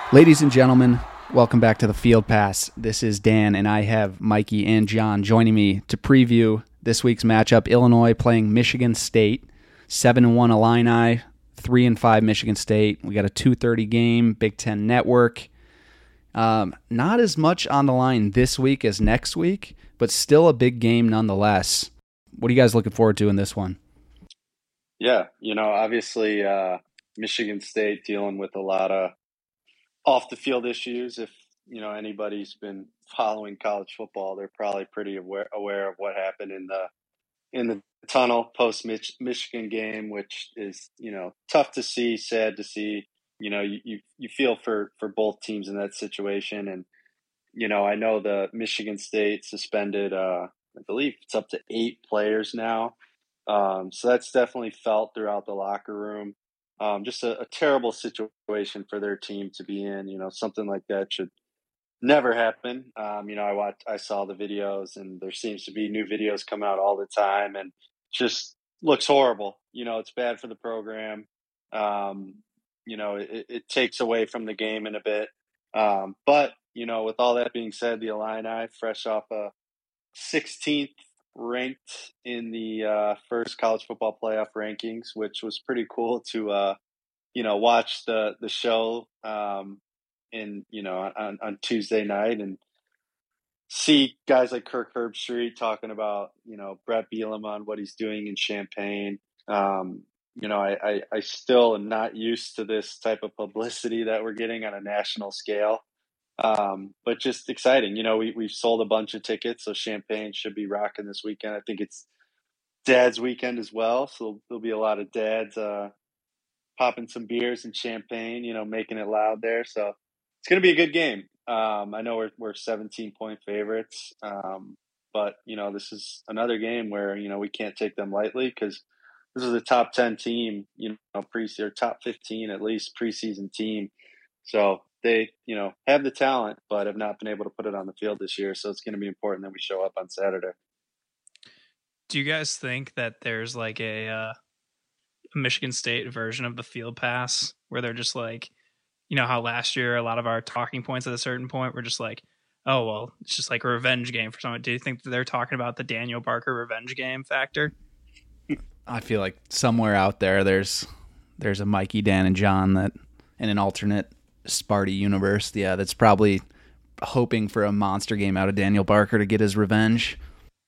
Ladies and gentlemen, welcome back to the Field Pass. This is Dan, and I have Mikey and John joining me to preview this week's matchup. Illinois playing Michigan State, 7-1 Illini, 3-5 Michigan State. We got a 2:30 game, Big Ten Network. Not as much on the line this week as next week, but still a big game nonetheless. What are you guys looking forward to in this one? Yeah, obviously Michigan State dealing with a lot of off the field issues. If anybody's been following college football, they're probably pretty aware of what happened in the tunnel post Michigan game, which is tough to see, sad to see. You feel for both teams in that situation, and I know the Michigan State suspended. I believe it's up to 8 players now. So that's definitely felt throughout the locker room. Just a terrible situation for their team to be in. Something like that should never happen. I saw the videos, and there seems to be new videos come out all the time, and just looks horrible. It's bad for the program. It takes away from the game in a bit. But with all that being said, the Illini, fresh off a 16th ranked in the first college football playoff rankings, which was pretty cool to watch the show on Tuesday night and see guys like Kirk Herbstreit talking about Brett Bielema, what he's doing in Champaign. I still am not used to this type of publicity that we're getting on a national scale. But just exciting. We've sold a bunch of tickets, so Champaign should be rocking this weekend. I think it's Dad's weekend as well, so there'll be a lot of dads popping some beers and champagne, making it loud there. So it's going to be a good game. I know we're 17-point favorites, but this is another game where we can't take them lightly because this is a top 10 team, or top 15 at least preseason team. So they, have the talent, but have not been able to put it on the field this year. So it's going to be important that we show up on Saturday. Do you guys think that there's like a Michigan State version of the Field Pass where they're just like, how last year a lot of our talking points at a certain point were just like, oh, well, it's just like a revenge game for someone. Do you think that they're talking about the Daniel Barker revenge game factor? I feel like somewhere out there's a Mikey, Dan, and John that in an alternate Sparty universe, that's probably hoping for a monster game out of Daniel Barker to get his revenge.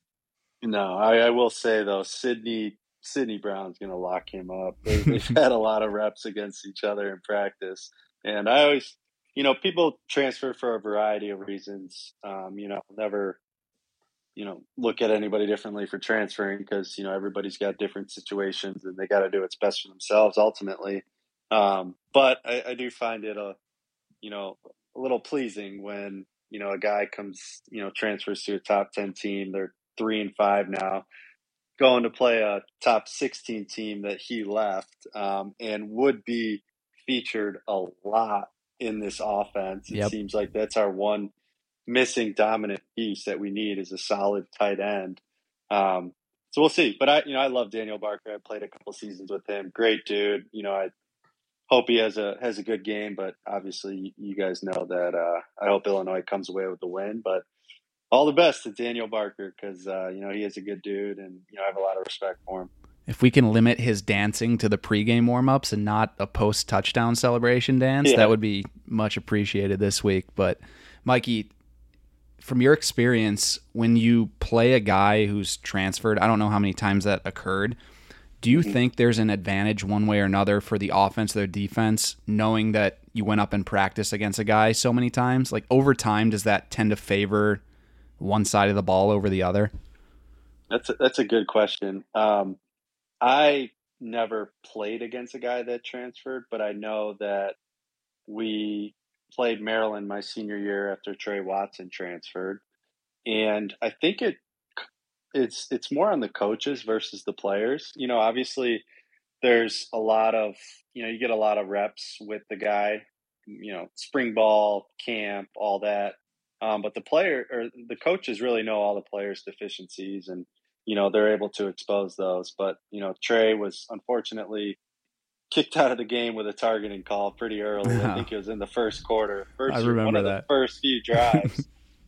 No, I will say though, Sydney Brown's going to lock him up. They've had a lot of reps against each other in practice, and I always, people transfer for a variety of reasons. Never, look at anybody differently for transferring because everybody's got different situations and they got to do what's best for themselves ultimately. But I do find it a little pleasing when a guy comes transfers to a top 10 team. They're 3-5 now, going to play a top 16 team that he left, and would be featured a lot in this offense. It seems like that's our one missing dominant piece that we need is a solid tight end. So we'll see. But I love Daniel Barker. I played a couple seasons with him. Great dude. I hope he has a good game, but obviously you guys know that I hope Illinois comes away with the win. But all the best to Daniel Barker because he is a good dude, and I have a lot of respect for him. If we can limit his dancing to the pregame warmups and not a post-touchdown celebration dance, that would be much appreciated this week. But Mikey, from your experience, when you play a guy who's transferred, I don't know how many times that occurred, do you think there's an advantage one way or another for the offense or the defense, knowing that you went up in practice against a guy so many times? Like over time, does that tend to favor one side of the ball over the other? That's a good question. I never played against a guy that transferred, but I know that we played Maryland my senior year after Trey Watson transferred, and I think it's more on the coaches versus the players. Obviously there's a lot of you get a lot of reps with the guy, spring ball, camp, all that. But the player or the coaches really know all the players' deficiencies, and they're able to expose those. But Trey was unfortunately kicked out of the game with a targeting call pretty early. I think it was in the first quarter. I remember one of that. the first few drives.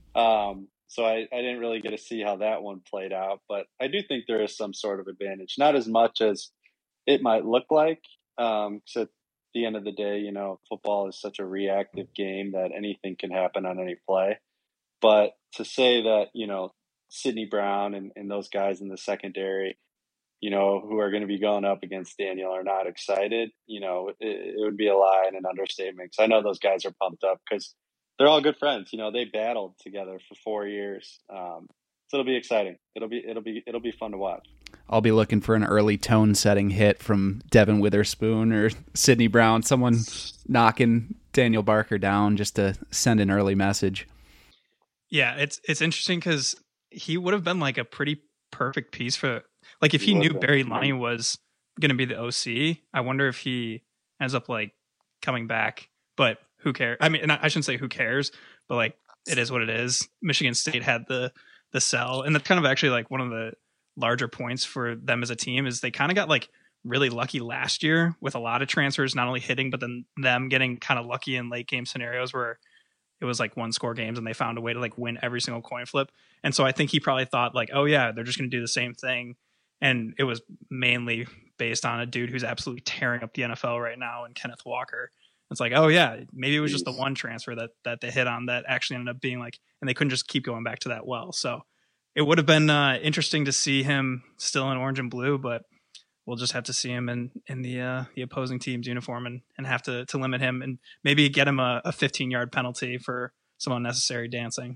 So I didn't really get to see how that one played out, but I do think there is some sort of advantage, not as much as it might look like. So at the end of the day, football is such a reactive game that anything can happen on any play. But to say that, Sidney Brown and those guys in the secondary, who are going to be going up against Daniel are not excited, it would be a lie and an understatement. Because I know those guys are pumped up because they're all good friends. They battled together for 4 years. So it'll be exciting. It'll be fun to watch. I'll be looking for an early tone setting hit from Devin Witherspoon or Sidney Brown, someone knocking Daniel Barker down just to send an early message. Yeah, it's interesting because he would have been like a pretty perfect piece for, like, if he knew Barry Lunny was going to be the OC, I wonder if he ends up like coming back. But who cares? I mean, I shouldn't say who cares, but like, it is what it is. Michigan State had the sell, and that's kind of actually like one of the larger points for them as a team is they kind of got like really lucky last year with a lot of transfers not only hitting, but then them getting kind of lucky in late game scenarios where it was like 1-score games and they found a way to like win every single coin flip. And so I think he probably thought like, oh yeah, they're just going to do the same thing. And it was mainly based on a dude who's absolutely tearing up the NFL right now and Kenneth Walker. It's like, oh yeah, maybe it was just the one transfer that they hit on that actually ended up being like, and they couldn't just keep going back to that well. So it would have been interesting to see him still in orange and blue, but we'll just have to see him in the opposing team's uniform and have to limit him and maybe get him a 15-yard penalty for some unnecessary dancing.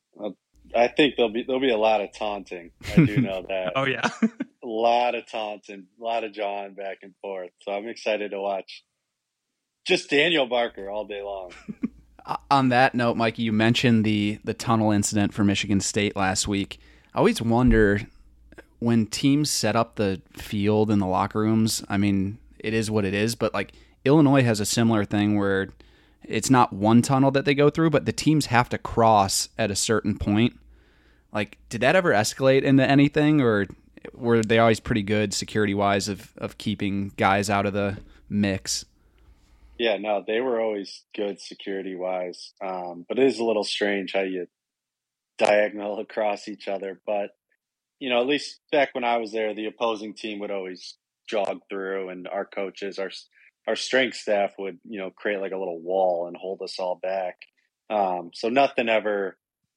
I think there'll be a lot of taunting. I do know that. Oh yeah, a lot of taunting, a lot of jawing back and forth. So I'm excited to watch just Daniel Barker all day long. On that note, Mikey, you mentioned the tunnel incident for Michigan State last week. I always wonder when teams set up the field in the locker rooms. I mean, it is what it is, but like Illinois has a similar thing where it's not one tunnel that they go through, but the teams have to cross at a certain point. Like, did that ever escalate into anything, or were they always pretty good security-wise of keeping guys out of the mix? Yeah, no, they were always good security-wise, but it is a little strange how you diagonal across each other. But, at least back when I was there, the opposing team would always jog through, and our coaches, our strength staff would, create like a little wall and hold us all back. So nothing ever,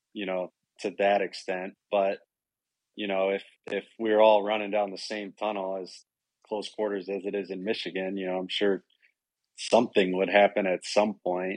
to that extent. But, if we're all running down the same tunnel as close quarters as it is in Michigan, I'm sure something would happen at some point.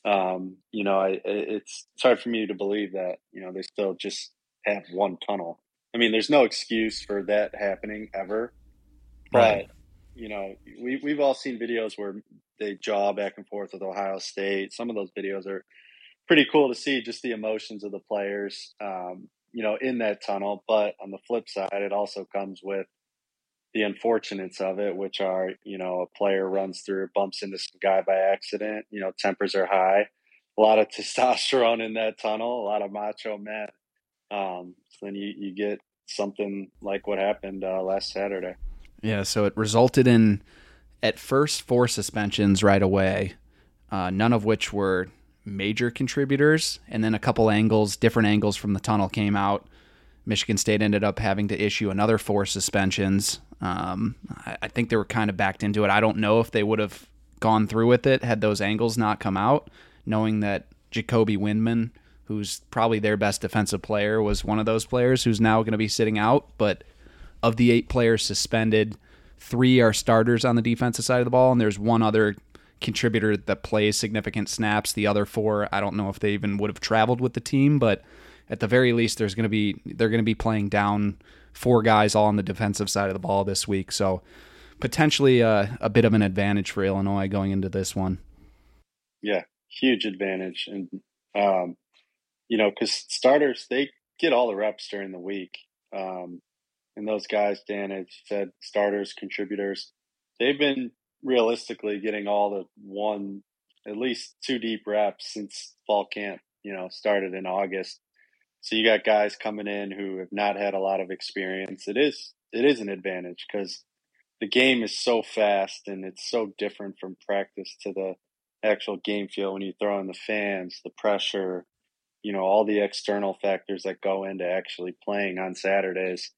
It's hard for me to believe that, they still just have one tunnel. I mean, there's no excuse for that happening ever. Right. But, we've all seen videos where they jaw back and forth with Ohio State. Some of those videos are pretty cool to see, just the emotions of the players, in that tunnel. But on the flip side, it also comes with the unfortunates of it, which are, a player runs through, bumps into some guy by accident, tempers are high, a lot of testosterone in that tunnel, a lot of macho men. So then you get something like what happened last Saturday. Yeah, so it resulted in, at first, 4 suspensions right away, none of which were major contributors, and then a couple different angles from the tunnel came out. Michigan State ended up having to issue another 4 suspensions. I think they were kind of backed into it. I don't know if they would have gone through with it had those angles not come out, knowing that Jacoby Windman, who's probably their best defensive player, was one of those players who's now going to be sitting out. But of the 8 players suspended, 3 are starters on the defensive side of the ball, and there's one other contributor that plays significant snaps. The other 4, I don't know if they even would have traveled with the team, but at the very least, they're going to be playing down 4 guys all on the defensive side of the ball this week. So potentially a bit of an advantage for Illinois going into this one. Yeah, huge advantage. And, because starters, they get all the reps during the week. And those guys, Dan, as you said, starters, contributors, they've been realistically getting all at least 2 deep reps since fall camp, started in August. So you got guys coming in who have not had a lot of experience. It is an advantage because, the game is so fast and it's so different from practice to the actual game field when you throw in the fans, the pressure, all the external factors that go into actually playing on Saturdays.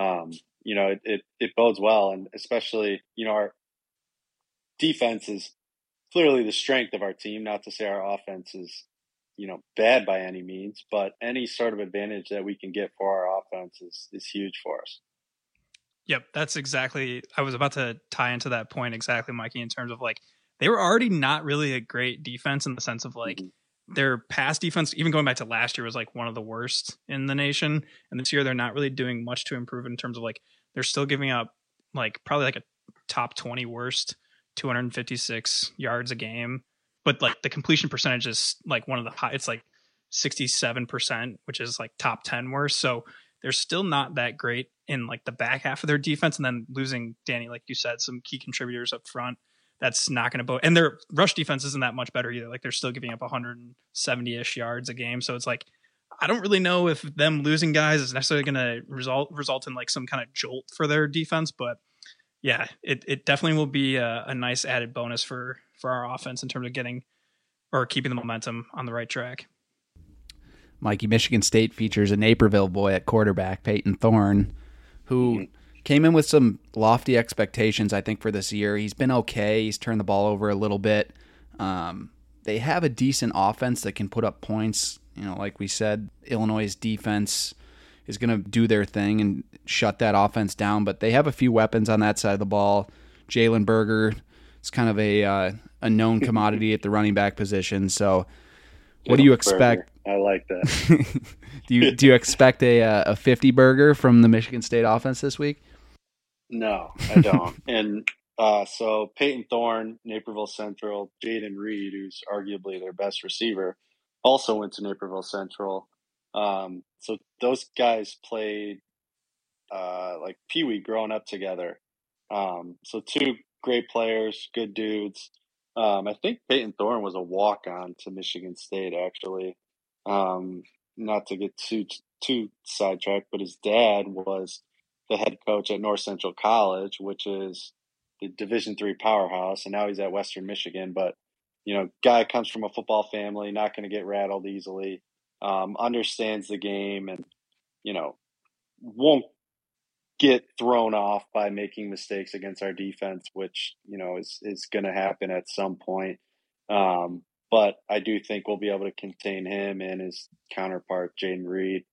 It bodes well. And especially, our defense is clearly the strength of our team, not to say our offense is, bad by any means, but any sort of advantage that we can get for our offense is huge for us. Yep, that's exactly. I was about to tie into that point exactly, Mikey, in terms of like they were already not really a great defense in the sense of like their pass defense, even going back to last year, was like one of the worst in the nation. And this year, they're not really doing much to improve in terms of like they're still giving up like probably like a top 20 worst 256 yards a game. But like the completion percentage is like one of the high, it's like 67%, which is like top 10 worst. So they're still not that great in like the back half of their defense. And then losing Danny, like you said, some key contributors up front, that's not going to bode. And their rush defense isn't that much better either. Like they're still giving up 170-ish yards a game. So it's like, I don't really know if them losing guys is necessarily going to result in like some kind of jolt for their defense. But yeah, it definitely will be a nice added bonus for our offense in terms of getting or keeping the momentum on the right track. Mikey, Michigan State features a Naperville boy at quarterback, Peyton Thorne, who came in with some lofty expectations, I think, for this year. He's been okay. He's turned the ball over a little bit. They have a decent offense that can put up points. Like we said, Illinois' defense is going to do their thing and shut that offense down, but they have a few weapons on that side of the ball. Jalen Berger is kind of a known commodity at the running back position. So what do you expect? Burger. I like that. do you expect a 50 burger from the Michigan State offense this week? No, I don't. And so Peyton Thorne, Naperville Central, Jaden Reed, who's arguably their best receiver, also went to Naperville Central. So those guys played like Pee Wee growing up together. So two great players, good dudes. I think Peyton Thorne was a walk-on to Michigan State, actually. Not to get too sidetracked, but his dad was the head coach at North Central College, which is the Division III powerhouse, and now he's at Western Michigan. But, guy comes from a football family, not going to get rattled easily, understands the game, and, won't get thrown off by making mistakes against our defense, which, is going to happen at some point. But I do think we'll be able to contain him and his counterpart, Jaden Reed.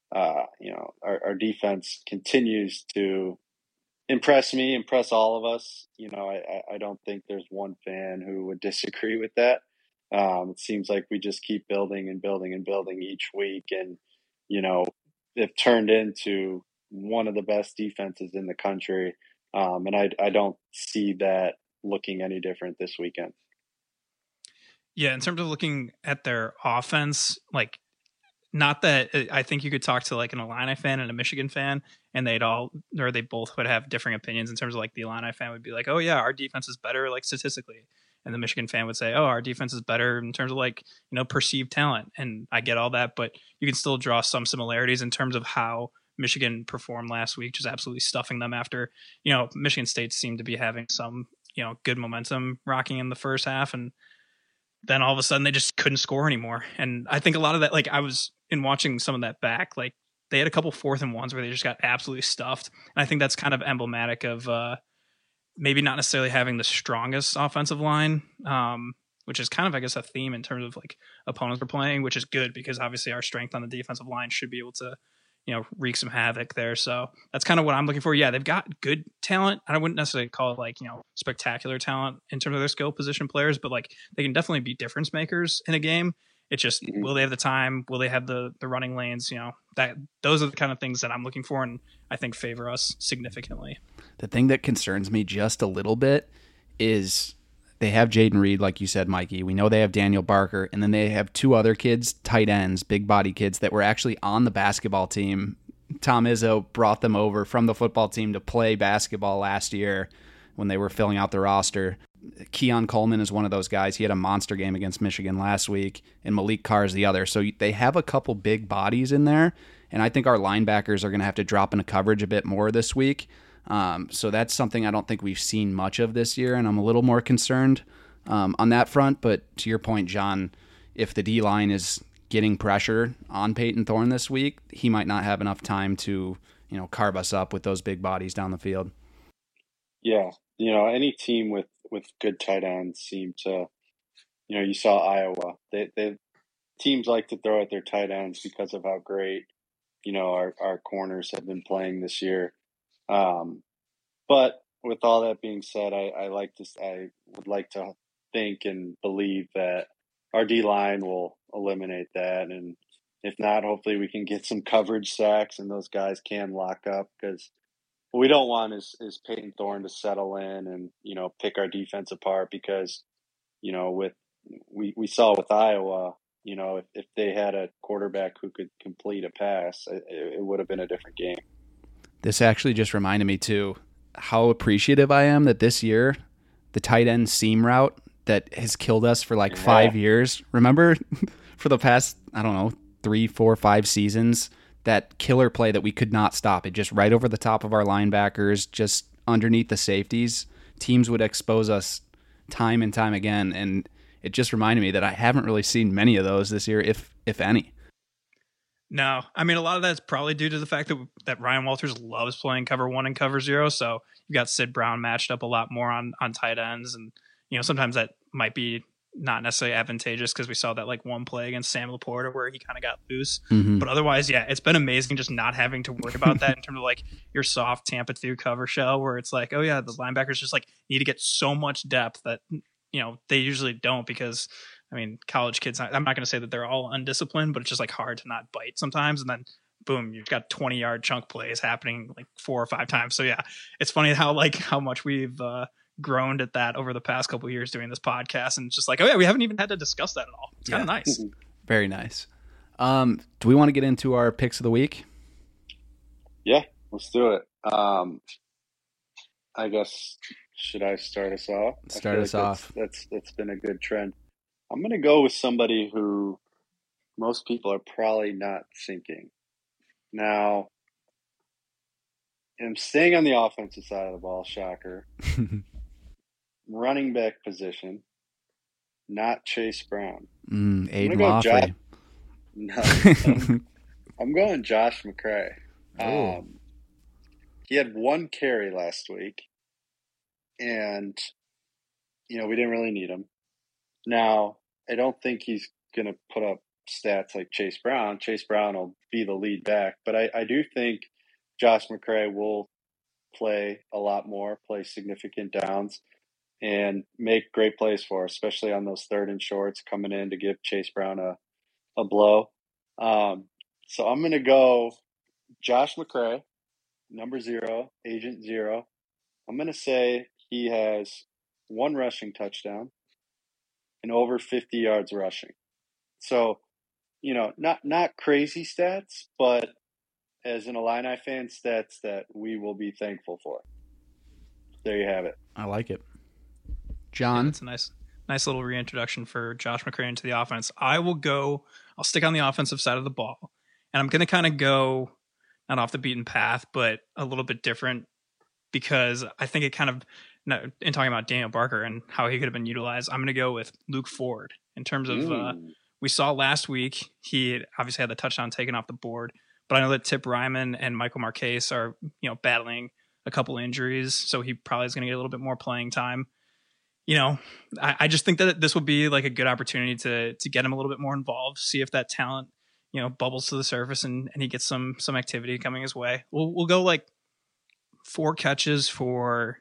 Our defense continues to impress all of us. I don't think there's one fan who would disagree with that. It seems like we just keep building and building and building each week. And, they've turned into one of the best defenses in the country. And I don't see that looking any different this weekend. Yeah, in terms of looking at their offense, like, not that I think you could talk to like an Illini fan and a Michigan fan, and they both would have differing opinions in terms of like the Illini fan would be like, oh yeah, our defense is better like statistically, and the Michigan fan would say, oh, our defense is better in terms of like perceived talent. And I get all that, but you can still draw some similarities in terms of how Michigan performed last week, just absolutely stuffing them after Michigan State seemed to be having some good momentum rocking in the first half, and then all of a sudden they just couldn't score anymore. And I think a lot of that, like I was in watching some of that back, like they had a couple 4th and 1s where they just got absolutely stuffed. And I think that's kind of emblematic of maybe not necessarily having the strongest offensive line, which is kind of, I guess, a theme in terms of like opponents we're playing, which is good because obviously our strength on the defensive line should be able to, wreak some havoc there. So that's kind of what I'm looking for. Yeah, they've got good talent. I wouldn't necessarily call it like, spectacular talent in terms of their skill position players, but like they can definitely be difference makers in a game. It's just, will they have the time? Will they have the running lanes? Those are the kind of things that I'm looking for, and I think favor us significantly. The thing that concerns me just a little bit is they have Jaden Reed, like you said, Mikey. We know they have Daniel Barker, and then they have 2 other kids, tight ends, big body kids that were actually on the basketball team. Tom Izzo brought them over from the football team to play basketball last year when they were filling out the roster. Keon Coleman is one of those guys. He had a monster game against Michigan last week, and Malik Carr is the other. So they have a couple big bodies in there, and I think our linebackers are going to have to drop into coverage a bit more this week. So that's something I don't think we've seen much of this year, and I'm a little more concerned on that front. But to your point, John, if the D-line is getting pressure on Peyton Thorne this week, he might not have enough time to, carve us up with those big bodies down the field. Yeah. Any team with good tight ends seem to, you saw Iowa. They teams like to throw at their tight ends because of how great, our corners have been playing this year. But with all that being said, I would like to think and believe that our D-line will eliminate that. And if not, hopefully we can get some coverage sacks and those guys can lock up, because what we don't want is Peyton Thorne to settle in and, pick our defense apart, because, we saw with Iowa, if they had a quarterback who could complete a pass, it would have been a different game. This actually just reminded me, too, how appreciative I am that this year, the tight end seam route that has killed us for 5 years. Remember for the past, 3, 4, 5 seasons, that killer play that we could not stop. It just right over the top of our linebackers, just underneath the safeties. Teams would expose us time and time again, and it just reminded me that I haven't really seen many of those this year, if any. No, I mean, a lot of that's probably due to the fact that Ryan Walters loves playing cover 1 and cover 0. So you got Sid Brown matched up a lot more on tight ends. And, sometimes that might be not necessarily advantageous, because we saw that one play against Sam Laporta where he kind of got loose. Mm-hmm. But otherwise, yeah, it's been amazing just not having to worry about that in terms of your soft Tampa 2 cover shell, where it's oh yeah, the linebackers just need to get so much depth that, they usually don't, because college kids, I'm not going to say that they're all undisciplined, but it's just hard to not bite sometimes. And then boom, you've got 20-yard chunk plays happening 4 or 5 times. So yeah, it's funny how much we've groaned at that over the past couple of years doing this podcast, and it's just oh yeah, we haven't even had to discuss that at all. It's kind of nice. Very nice. Do we want to get into our picks of the week? Yeah, let's do it. I guess, should I start us off? Start us off. That's been a good trend. I'm going to go with somebody who most people are probably not thinking. Now, I'm staying on the offensive side of the ball, shocker. Running back position, not Chase Brown. Aiden Laughley. I'm going Josh McCray. He had 1 carry last week, and, we didn't really need him. Now, I don't think he's going to put up stats like Chase Brown. Chase Brown will be the lead back, but I do think Josh McCray will play a lot more, play significant downs, and make great plays for us, especially on those 3rd and shorts, coming in to give Chase Brown a blow. So I'm going to go Josh McCray, number 0, Agent 0. I'm going to say he has 1 rushing touchdown and over 50 yards rushing. So, not crazy stats, but as an Illini fan, stats that we will be thankful for. There you have it. I like it. John? Yeah, it's a nice little reintroduction for Josh McCray into the offense. I'll stick on the offensive side of the ball, and I'm going to kind of go not off the beaten path, but a little bit different, because I think it kind of, in talking about Daniel Barker and how he could have been utilized, I'm going to go with Luke Ford in terms of, we saw last week, he obviously had the touchdown taken off the board, but I know that Tip Ryman and Michael Marquez are, battling a couple injuries, so he probably is going to get a little bit more playing time. I just think that this will be a good opportunity to get him a little bit more involved, see if that talent, bubbles to the surface and he gets some activity coming his way. We'll go 4 catches for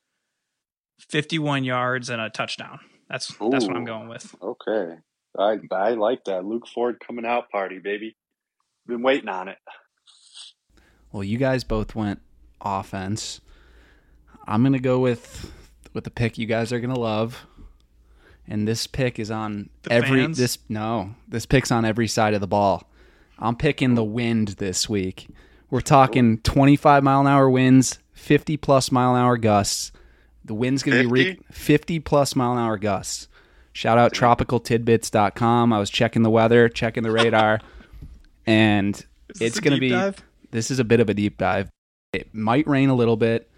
51 yards and a touchdown. That's what I'm going with. Okay. I like that. Luke Ford coming out party, baby. Been waiting on it. Well, you guys both went offense. I'm going to go with the pick you guys are going to love. And this pick is on this pick's on every side of the ball. I'm picking the wind this week. We're talking 25 mile an hour winds, 50 plus mile an hour gusts. The wind's going to be 50 plus mile an hour gusts. Shout out tropicaltidbits.com. I was checking the weather, checking the radar, and it's going to be, this is a bit of a deep dive. It might rain a little bit.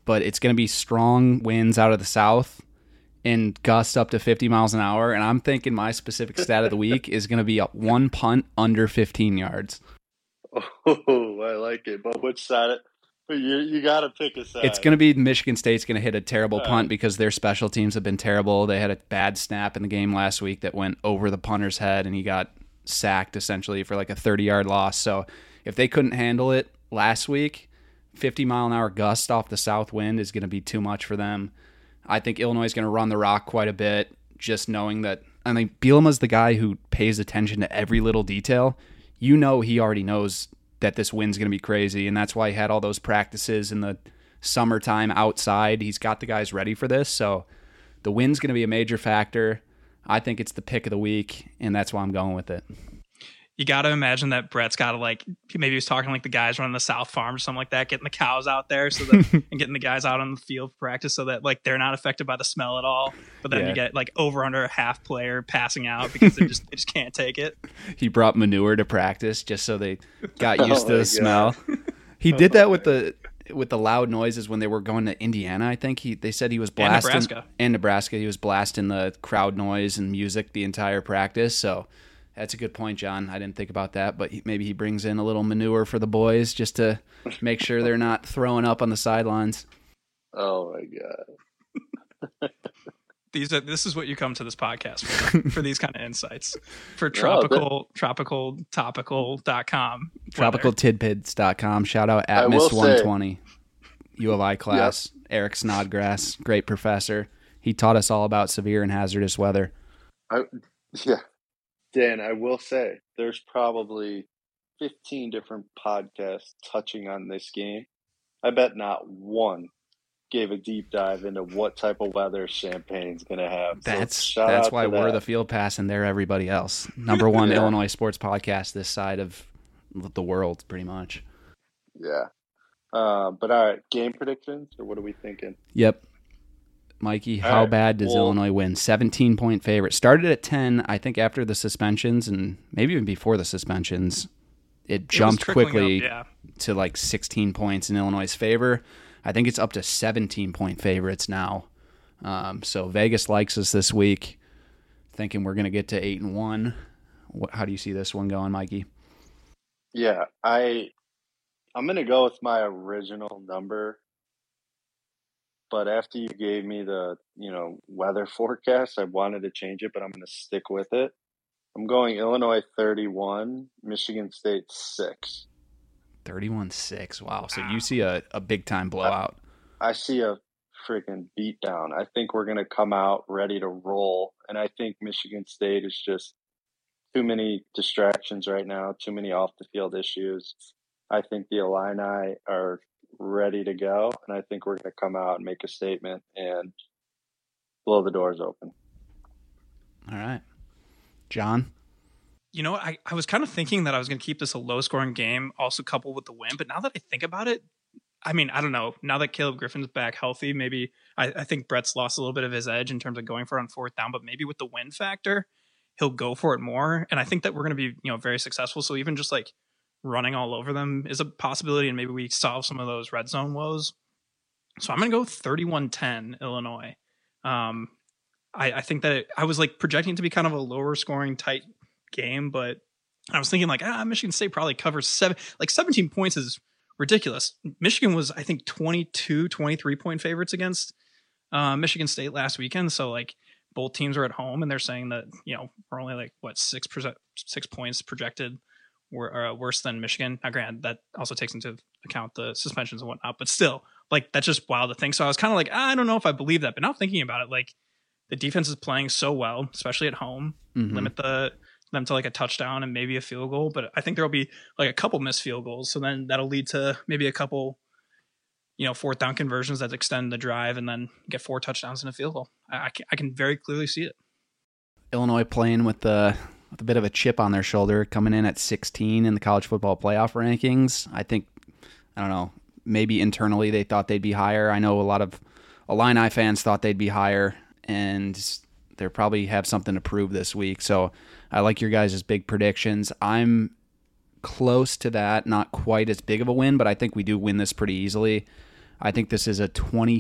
but it's going to be strong winds out of the south and gusts up to 50 miles an hour. And I'm thinking my specific stat of the week is going to be one punt under 15 yards. Oh, I like it. But which side? You got to pick a side. It's going to be Michigan State's going to hit a terrible punt because their special teams have been terrible. They had a bad snap in the game last week that went over the punter's head, and he got sacked essentially for like a 30-yard loss. So if they couldn't handle it last week, 50-mile-an-hour gust off the south wind is going to be too much for them. I think Illinois is going to run the rock quite a bit, just knowing that. I mean, Bielema's the guy who pays attention to every little detail. You know he already knows that this wind's going to be crazy, and that's why he had all those practices in the summertime outside. He's got the guys ready for this, so the wind's going to be a major factor. I think it's the pick of the week, and that's why I'm going with it. You got to imagine that Brett's got to maybe he was talking like the guys running the South Farm or something like that, getting the cows out there so that and getting the guys out on the field for practice so that like they're not affected by the smell at all. But then you get like over under a half player passing out because they just can't take it. He brought manure to practice just so they got used to the smell. He did that with the loud noises when they were going to Indiana. I think they said he was blasting and Nebraska. He was blasting the crowd noise and music the entire practice. So. That's a good point, John. I didn't think about that, but maybe he brings in a little manure for the boys just to make sure they're not throwing up on the sidelines. Oh, my God. This is what you come to this podcast for these kind of insights. For tropicaltopical.com. Tropicaltidbits.com. Shout out at Miss 120. U of I class. Yep. Eric Snodgrass, great professor. He taught us all about severe and hazardous weather. Dan, I will say there's probably 15 different podcasts touching on this game. I bet not one gave a deep dive into what type of weather Champaign's going to have. That's why we're the Field Pass and they're everybody else. Number one Illinois sports podcast this side of the world, pretty much. Yeah. But all right, game predictions, or what are we thinking? Yep. Mikey, how bad does Illinois win? 17-point favorite. Started at 10, I think, after the suspensions, and maybe even before the suspensions. It jumped quickly to like 16 points in Illinois' favor. I think it's up to 17-point favorites now. So Vegas likes us this week, thinking we're going to get to 8-1. How do you see this one going, Mikey? Yeah, I'm going to go with my original number. But after you gave me the, weather forecast, I wanted to change it, but I'm going to stick with it. I'm going Illinois 31, Michigan State 6. 31-6. Wow. So you see a big-time blowout. I see a freaking beatdown. I think we're going to come out ready to roll. And I think Michigan State is just too many distractions right now, too many off-the-field issues. I think the Illini are ready to go, and I think we're going to come out and make a statement and blow the doors open. All right. John? I was kind of thinking that I was going to keep this a low-scoring game, also coupled with the win, but now that I think about it, I mean, I don't know. Now that Caleb Griffin's back healthy, maybe I think Brett's lost a little bit of his edge in terms of going for it on fourth down, but maybe with the win factor, he'll go for it more, and I think that we're going to be very successful, so even just like running all over them is a possibility, and maybe we solve some of those red zone woes. So I'm going to go 31-10 Illinois. I think that I was like projecting to be kind of a lower scoring tight game, but I was thinking like, Michigan State probably covers 17 points is ridiculous. Michigan was, I think, 23 point favorites against Michigan State last weekend. So like both teams are at home, and they're saying that, we're only like 6 points projected worse than Michigan. Now, granted, that also takes into account the suspensions and whatnot, but still, like, that's just wild to think. So I was kind of like, I don't know if I believe that. But now thinking about it, like, the defense is playing so well, especially at home. Mm-hmm. Limit them to like a touchdown and maybe a field goal. But I think there'll be like a couple missed field goals. So then that'll lead to maybe a couple, fourth down conversions that extend the drive and then get 4 touchdowns and a field goal. I can very clearly see it. Illinois playing with a bit of a chip on their shoulder, coming in at 16 in the college football playoff rankings. I don't know, maybe internally they thought they'd be higher. I know a lot of Illini fans thought they'd be higher, and they probably have something to prove this week. So I like your guys' big predictions. I'm close to that, not quite as big of a win, but I think we do win this pretty easily. I think this is a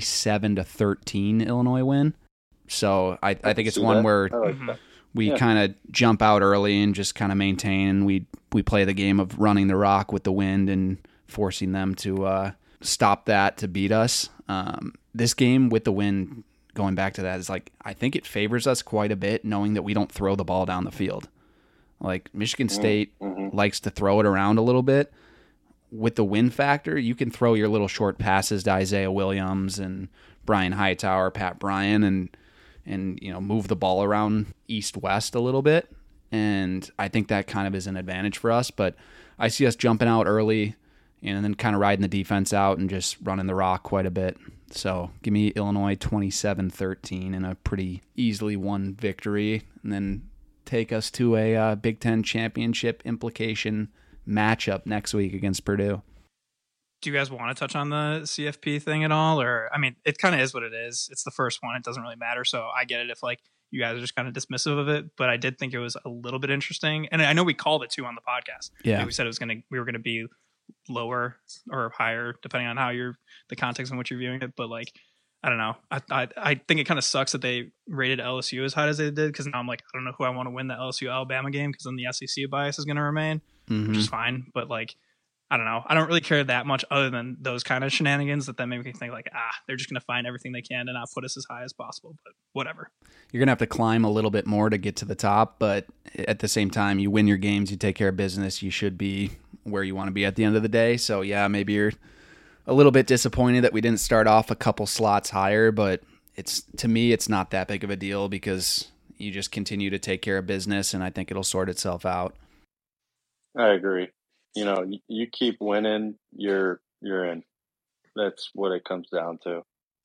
27-13 Illinois win. So I think it's one where we kind of jump out early and just kind of maintain. We play the game of running the rock with the wind and forcing them to stop that to beat us. This game with the wind, going back to that, is like, I think it favors us quite a bit knowing that we don't throw the ball down the field. Like Michigan State likes to throw it around a little bit. With the wind factor, you can throw your little short passes to Isaiah Williams and Brian Hightower, Pat Bryan, and move the ball around east-west a little bit. And I think that kind of is an advantage for us. But I see us jumping out early and then kind of riding the defense out and just running the rock quite a bit. So give me Illinois 27-13 in a pretty easily won victory, and then take us to a Big Ten championship implication matchup next week against Purdue. Do you guys want to touch on the CFP thing at all? Or, I mean, it kind of is what it is. It's the first one. It doesn't really matter. So I get it if like you guys are just kind of dismissive of it, but I did think it was a little bit interesting. And I know we called it too on the podcast. Yeah. We said we were going to be lower or higher depending on how the context in which you're viewing it. But like, I don't know. I think it kind of sucks that they rated LSU as high as they did, because now I'm like, I don't know who I want to win the LSU Alabama game, because then the SEC bias is going to remain, which is fine. But like, I don't know. I don't really care that much other than those kind of shenanigans that then make me think like, they're just going to find everything they can to not put us as high as possible. But whatever. You're going to have to climb a little bit more to get to the top. But at the same time, you win your games, you take care of business, you should be where you want to be at the end of the day. So yeah, maybe you're a little bit disappointed that we didn't start off a couple slots higher, but to me, it's not that big of a deal because you just continue to take care of business, and I think it'll sort itself out. I agree. You keep winning, you're in. That's what it comes down to.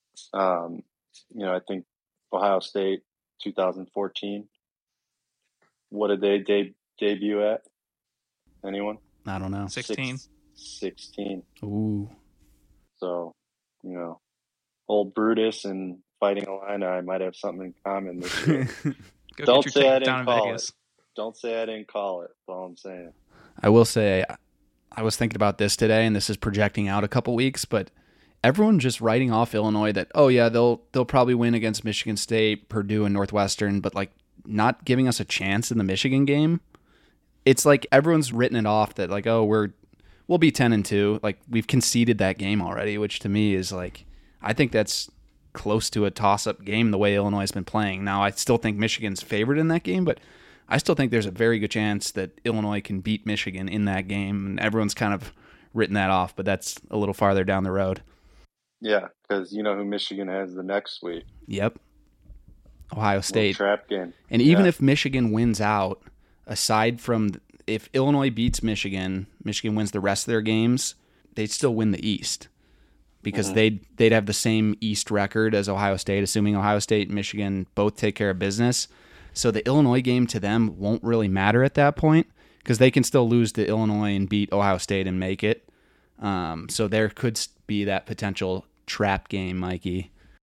I think Ohio State 2014. What did they debut at? Anyone? I don't know. 16. 16. Ooh. So, old Brutus and Fighting Illini might have something in common this year. Don't say I didn't call it. Don't say I didn't call it. That's all I'm saying. I will say, I was thinking about this today, and this is projecting out a couple weeks, but everyone just writing off Illinois that, oh yeah, they'll probably win against Michigan State, Purdue, and Northwestern, but like not giving us a chance in the Michigan game. It's like everyone's written it off that like, oh, we'll be 10-2. Like we've conceded that game already, which to me is like, I think that's close to a toss-up game the way Illinois has been playing. Now I still think Michigan's favored in that game, but I still think there's a very good chance that Illinois can beat Michigan in that game, and everyone's kind of written that off, but that's a little farther down the road. Yeah, because you know who Michigan has the next week. Yep. Ohio State. Trap game. And even if Michigan wins out, aside from if Illinois beats Michigan wins the rest of their games, they'd still win the East because they'd have the same East record as Ohio State, assuming Ohio State and Michigan both take care of business. So the Illinois game to them won't really matter at that point because they can still lose to Illinois and beat Ohio State and make it. So there could be that potential trap game, Mikey.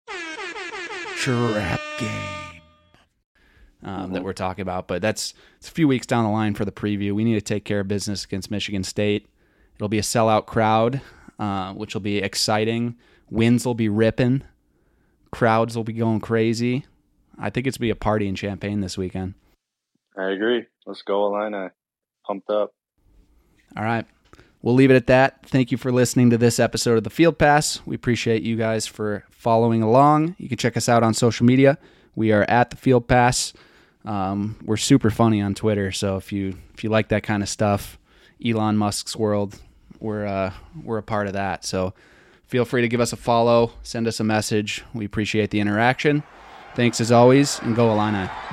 Trap game. That we're talking about. But it's a few weeks down the line for the preview. We need to take care of business against Michigan State. It'll be a sellout crowd, which will be exciting. Winds will be ripping. Crowds will be going crazy. I think it's going to be a party in Champaign this weekend. I agree. Let's go, Illini. Pumped up. All right. We'll leave it at that. Thank you for listening to this episode of The Field Pass. We appreciate you guys for following along. You can check us out on social media. We are at The Field Pass. We're super funny on Twitter, so if you like that kind of stuff, Elon Musk's world, we're a part of that. So feel free to give us a follow, send us a message. We appreciate the interaction. Thanks as always, and go Illini.